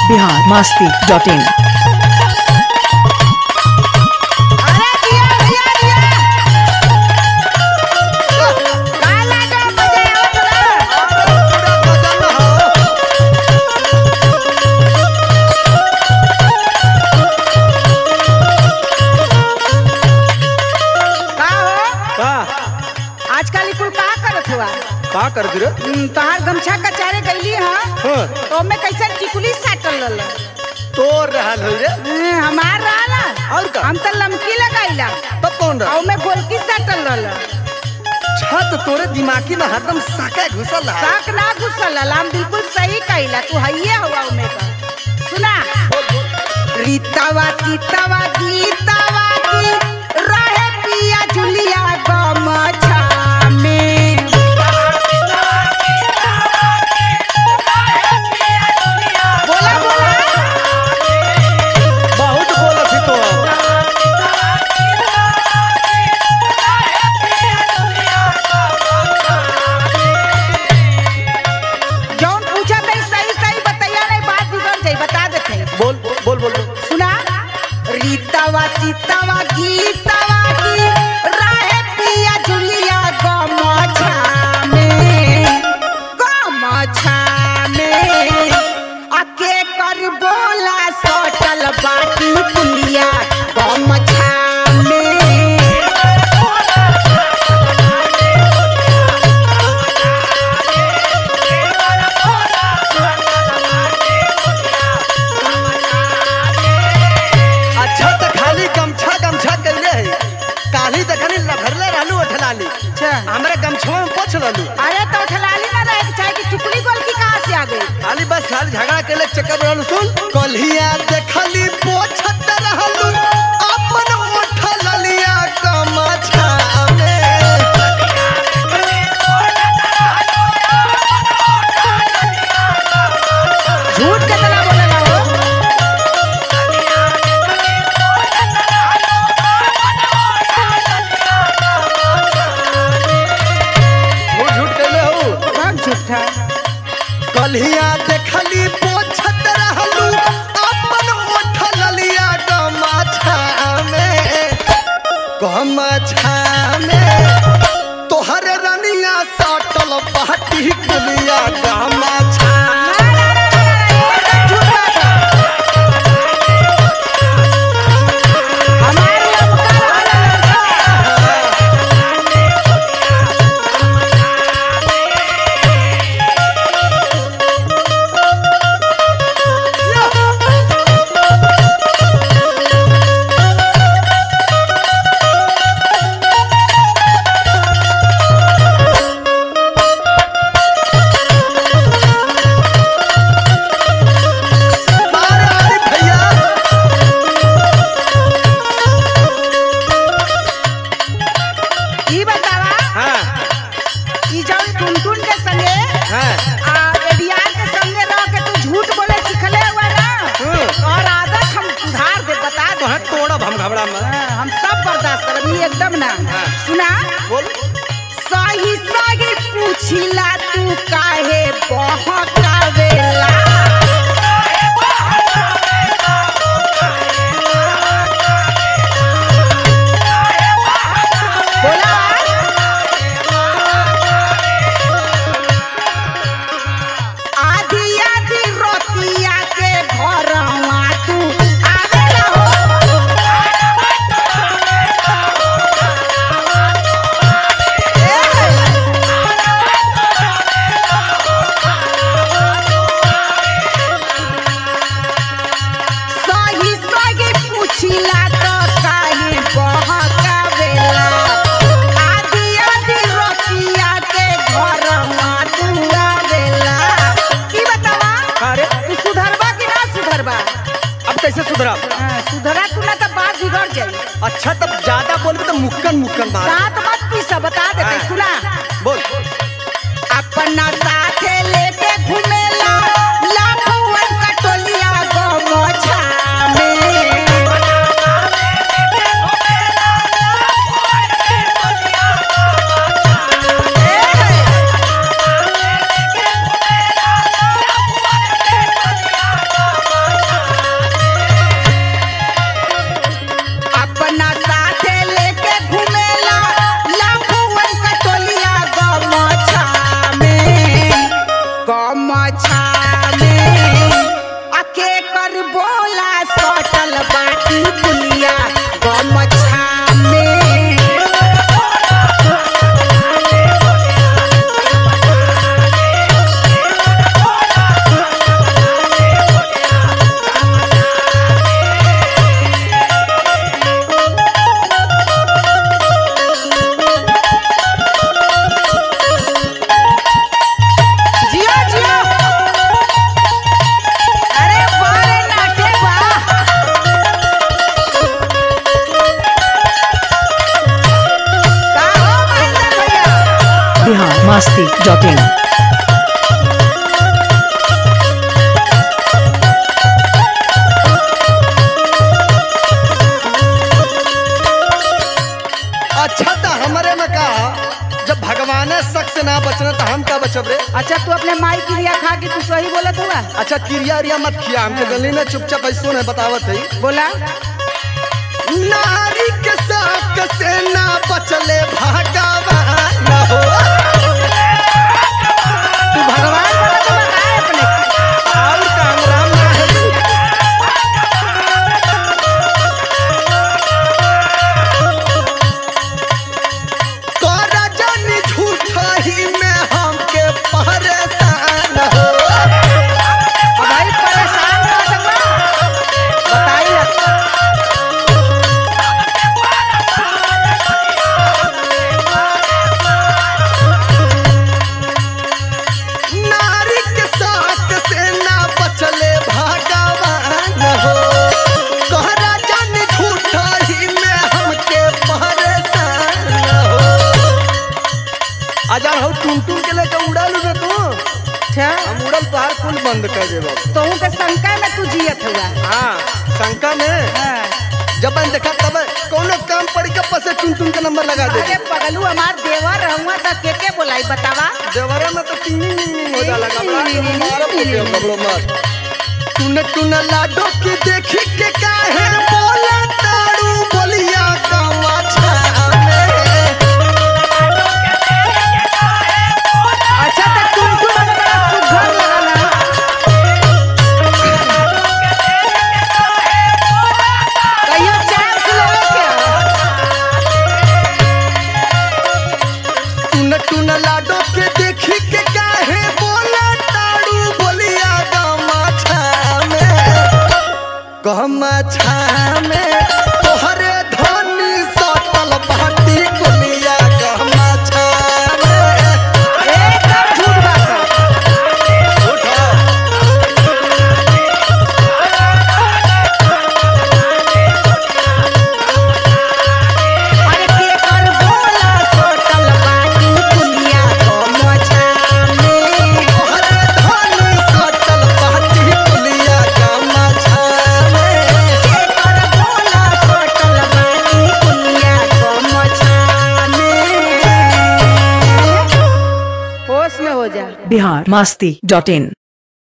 biharmasti.in अरे दिया दिया दिया काला का मजा आवत ना का हो का आजकल कुल का करत हुआ का कर रे? तहार गमछा कचारे गईली हां हाँ, तो में कैसन टिकुली साटल लल तोर रहल हो रे। हमार रहला और का? हम त लमकी लगाइला तब कौन रहा? औ में गोलकी साटल लल छत तोरे दिमागी में हरदम साका घुसल है। साक ना घुसल हम बिल्कुल सही कइला तू हइये हुआ में का सुना रीतावा सीतावा गीतावा की रहे पिया जुलिया गमछा में बोला बोला बहुत बोलत ही तो। जौन पूछा नहीं सही सही बतैया नहीं बात बिगड़ जाई बता देते बोल बोल बोल बोल। सुना रीतावा सीतावा गीतावा की रहे पिया जुलिया गमछा में अके कर बोला सोटल बाटी पुलिया गमछा में अच्छा तो खाली गमछा गमछा कैले है। काली देखनी लभरले रहलू उठलाली। अच्छा हमरे गमछवा में पोछ ललू। अरे तो ठलाली ना रहे चाहे कि टुकड़ी गोल की कहाँ से आ गई खाली बस खाली झगड़ा केले चक्कर रहलू सुन। कल्हिया देखली पोछत रहलू अपन उठलिया गमछा में। झूठ कितना बोलेगा वो झूठ झूठ कैले हो। कौन झूठा कल्हिया देखली पोछत रहलू अपन उठलिया गमछा में। गमछा में तोहरे रनिया सटल पाटी कुलिया गमछा। अरे अरे भैया ई बतावा हाँ ई जौन टुनटुन के संगे हाँ आ एडियार के संगे रह के तू झूठ बोले सिखले हुआ ना और आदत हम सुधार दे बता दे तोहर तोड़ब हम घबरा में। हम सब बर्दाश्त करब ई एकदम ना हाँ। सुना बोल सही सही पूछिला तू काहे बहकावेला बोला आधी आधी रोटिया के घरवा तू आवेला हो सही सही पूछिला तो काहे बहकावेला आधी आधी रोटिया के घरवा तू आवेला की बतावा अरे तू सुधरबा कि ना सुधरबा अब कैसे सुधरा? सुधरा तू ना तो बात बिगड़ जाई अच्छा तब ज्यादा बोलबे तो मुक्कन मुक्कन मार। दांत मत पीसा बता देते हाँ। सुना बोल अपना साथे लेके घूमेला लाखों कटोलिया गमछा में biharmasti.in. अच्छा तो हमारे में कहा जब भगवान शक से ना बचना तो हम क्या बचब रे। अच्छा तू अपने माई क्रिया खा के तू सही बोलत हुआ। अच्छा क्रिया रिया मत खिया हमके गली में चुपचाप ऐसो नहीं बतावत है। बोला नारी के शक से ना बचले भगवान हो। तू भगवान बोला तो बताए अपने और काम राम ना है। तोरा जानी झूठा ही में हमके परेशान हो। भाई परेशान मत हुआ बताई लगता नारी के साथ से ना बचले भगवान हो। तोहरा जानी झूठा ही में हमके परेशान हो। आजा हो टुन टुन के लेके उड़ल रे तू। अच्छा हम उड़ल पहाड़ कुल बंद कर देबो। तोहू के शंका में तू जियत हुआ। हां शंका में हाँ। जब मैं देखा तब कोनो काम पड़ी के पसे टुन टुन के नंबर लगा दे। अरे पगलू हमार देवर रहूंगा तो के बोलाई बतावा। देवरा में तो टिंग टिंग हो जाला कपड़ा मारो के कपड़ो मत। टुन टुन लाडो की देखी के काहे बोला तारू बोलिया कमाछा में। अच्छा तो तुम बड़ा सुघर लगाना। कहियो चांस ले के टुन टुन लाडो के देखी के काहे बोला तारू बोलिया कमाछा में। कमाछा में तोहरे धनी सटल बाटी गुलिया कमाछा में। एकदम झूठ बात है। उठो अरे के कर बोला सोटल बाटी कुलिया को मोछाने। तोहरे धनी सटल बाटी गुलिया कमाछा में। के कर बोला सोटल बाटी कुलिया को मोछाने। होश में हो जा। biharmasti.in.